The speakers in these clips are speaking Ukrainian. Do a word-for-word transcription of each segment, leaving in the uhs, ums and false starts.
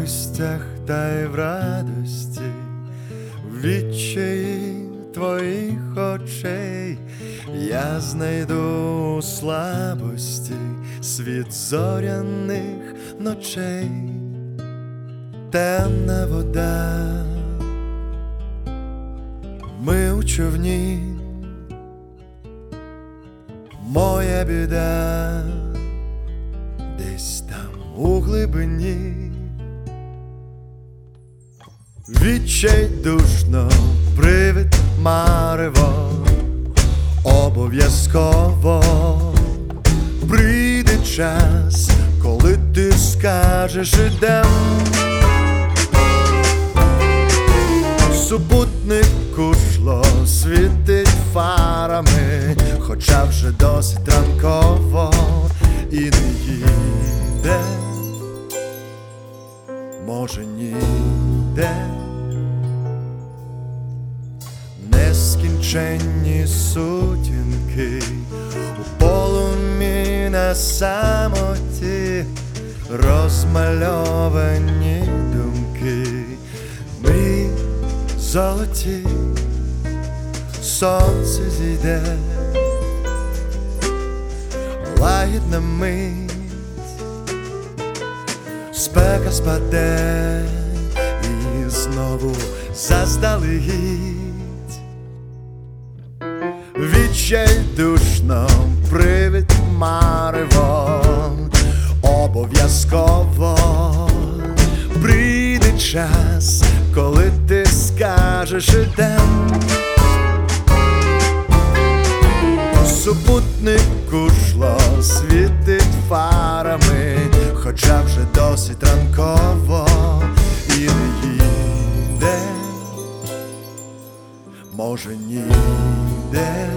трудностях та й в радості, в відчаї твоїх очей я знайду у слабості світ зоряних ночей. Темна вода, ми у човні, моя біда десь там у глибині. Відчайдушно привид марево, обов'язково прийде час, коли ти скажеш ідем. Супутник кушло світить фарами, хоча вже досить ранково і не їде, може ніде. Нескінченні сутінки у полум'ї на самоті, розмальовані думки, мрії золоті, сонце зійде, лагідна мить, спека спаде і знову заздалегідь. Відчайдушно привид марево, обов'язково прийде час, коли ти скажеш ідем. Супутник кушло світить фарами, хоча вже досить ранково і не їде, може ніде.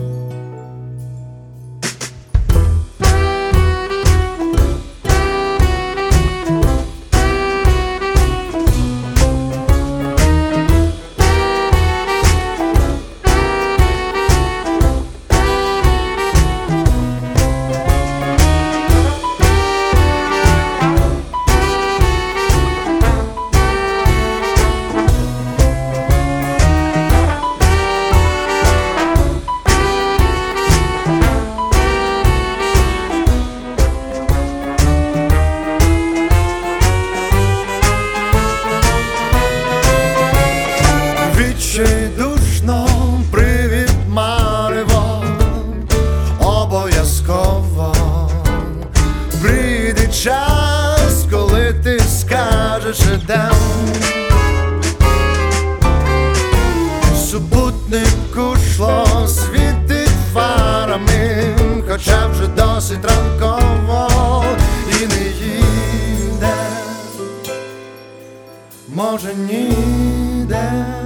Відчайдушно привид марево, обов'язково прийде час, коли ти скажеш ідем. Супутник кушло світить фарами, хоча вже досить ранково і не їде, може ніде.